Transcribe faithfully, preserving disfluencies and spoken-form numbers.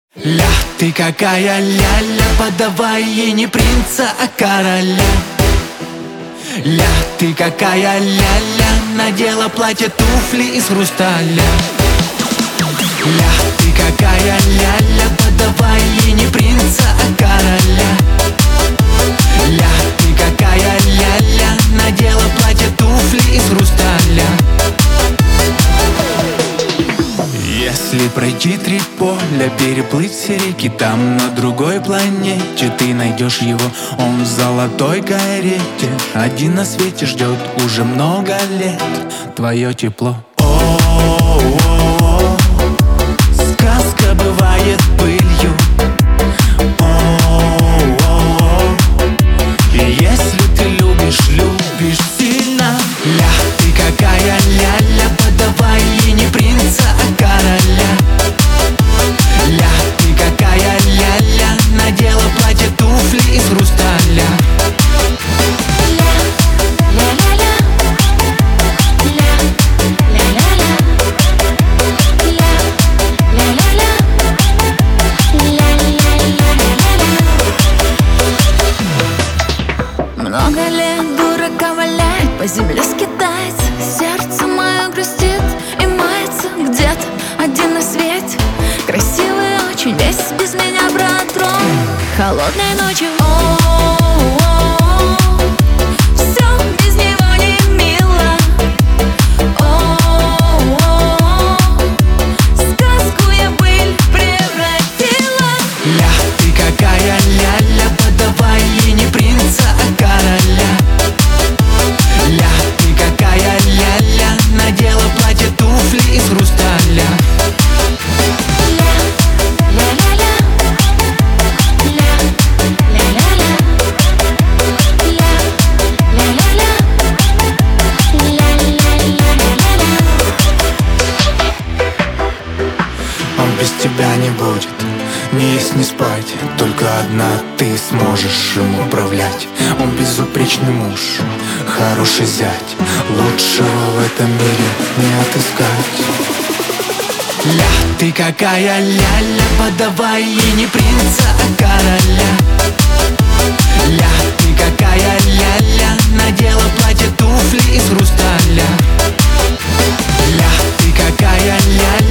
Ля, ты какая ля-ля, подавай ей не принца, а короля. Ля, ты какая ля-ля, надела платье, туфли из хрусталя. Ля, ты какая ля-ля, подавай ей не принца, а короля. Ля, ты какая ля-ля, надела платье, туфли из хрусталя. Если пройти три поля, переплыть все реки, там на другой планете ты найдешь его. Он в золотой карете, один на свете ждет уже много лет твое тепло. О-о-о-о, сказка бывает пылью. О-о-о, и если ты любишь, любишь сильно. Ля, ты какая ля-ля, подавай ей не принца, а короля. Ля, ты какая ля-ля, надела платье, туфли из хрусталя. Много лет дурака валяет, по земле скитается, сердце мое грустит и мается. Где-то один на свете, красивый очень, весь без меня, брат, ром. Холодной ночью, о-о-о, все без него не мило. О-о-о, сказку я быль превратила. Ля, ты какая ля-ля, подавай ей не принца, а короля. Ля, ты какая ля-ля, надела платье, туфли из хрусталя. Он без тебя не будет ни есть, ни спать, только одна ты сможешь им управлять. Он безупречный муж, хороший зять, лучшего в этом мире не отыскать. Ля, ты какая ля-ля, подавай ей не принца, а короля. Ля, ты какая ля-ля, надела платье, туфли из хрусталя. Ля, ты какая ля-ля,